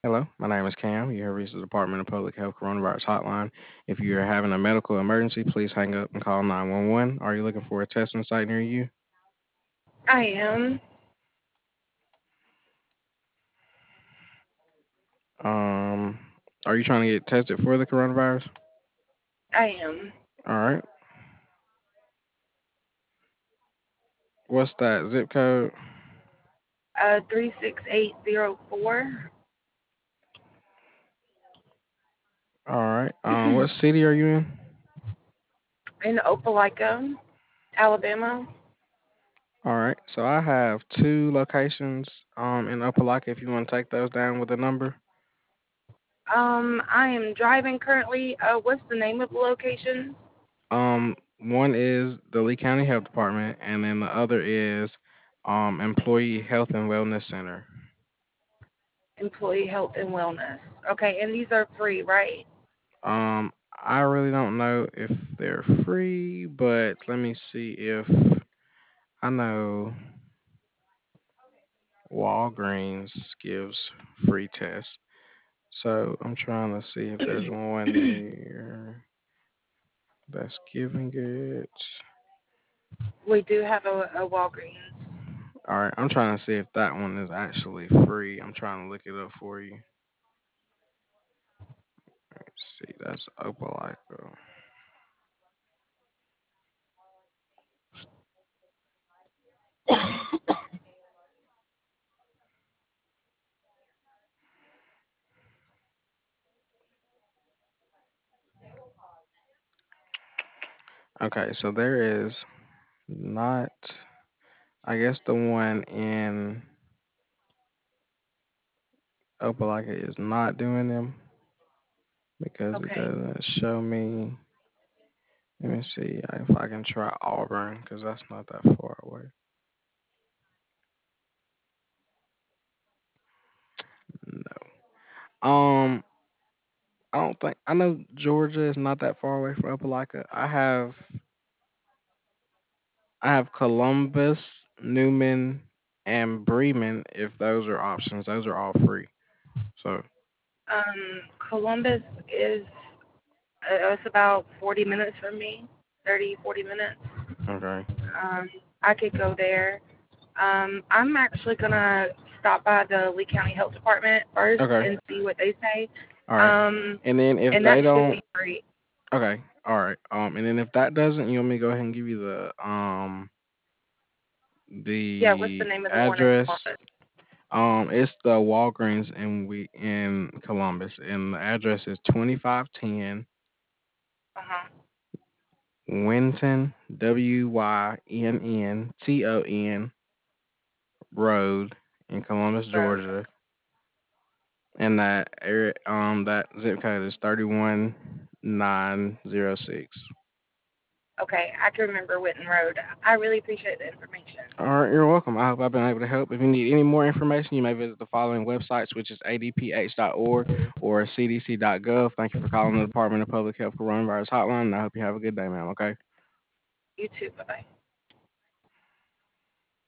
Hello, my name is Cam. You have reached the Department of Public Health Coronavirus Hotline. If you are having a medical emergency, please hang up and call 911. Are you looking for a testing site near you? I am. Um, are you trying to get tested for the coronavirus? I am. All right. What's that zip code? 36804 All right. What city are you in? in Opelika, Alabama. All right. So I have two locations in Opelika. If you want to take those down with a number. I am driving currently. What's the name of the location? One is the Lee County Health Department, and then the other is Employee Health and Wellness Center. Employee Health and Wellness. Okay, and these are free, right? I really don't know if they're free, but let me see if I know Walgreens gives free tests. So I'm trying to see if there's one near that's giving it. We do have a Walgreens. All right, I'm trying to see if that one is actually free. I'm trying to look it up for you. Let's see, that's Opelika. Okay, so there is not. I guess the one in Opelika is not doing them because it Okay. doesn't show me. Let me see if I can try Auburn because that's not that far away. No. I don't think I know Georgia is not that far away from Opelika. I have Columbus, Newman, and Bremen. If those are options, those are all free. So Columbus is it's about 40 minutes from me. 30, 40 minutes. okay, I could go there. I'm actually gonna stop by the Lee County Health Department first okay, and see what they say. all right. Um, And then if and that they should don't, be free. okay, all right. And then if that doesn't, you want me to go ahead and give you Yeah, what's the the name of the one in address. Columbus? It's the Walgreens in Columbus, and the address is 2510 Uh huh. Winton Wynnton Road in Columbus, Road. Georgia, and that area that zip code is 31906. Okay, I can remember Witten Road. I really appreciate the information. All right, you're welcome. I hope I've been able to help. If you need any more information, you may visit the following websites, which is adph.org or cdc.gov. Thank you for calling the Department of Public Health Coronavirus Hotline, and I hope you have a good day, ma'am. Okay. You too. Bye bye.